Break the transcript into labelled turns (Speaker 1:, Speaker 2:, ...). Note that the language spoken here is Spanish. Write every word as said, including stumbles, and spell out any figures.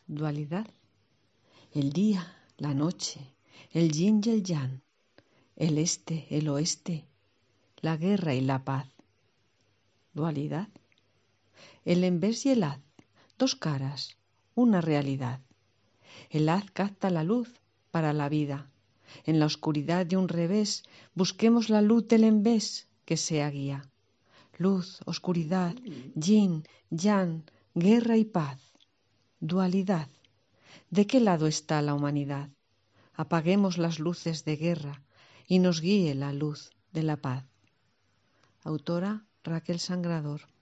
Speaker 1: dualidad. El día, la noche, el yin y el yang, el este, el oeste, la guerra y la paz. Dualidad. El envés y el haz, dos caras, una realidad. El haz capta la luz para la vida. En la oscuridad de un revés busquemos la luz del envés que sea guía. Luz, oscuridad, yin, yang, guerra y paz. Dualidad. ¿De qué lado está la humanidad? Apaguemos las luces de guerra y nos guíe la luz de la paz. Autora Raquel Sangrador.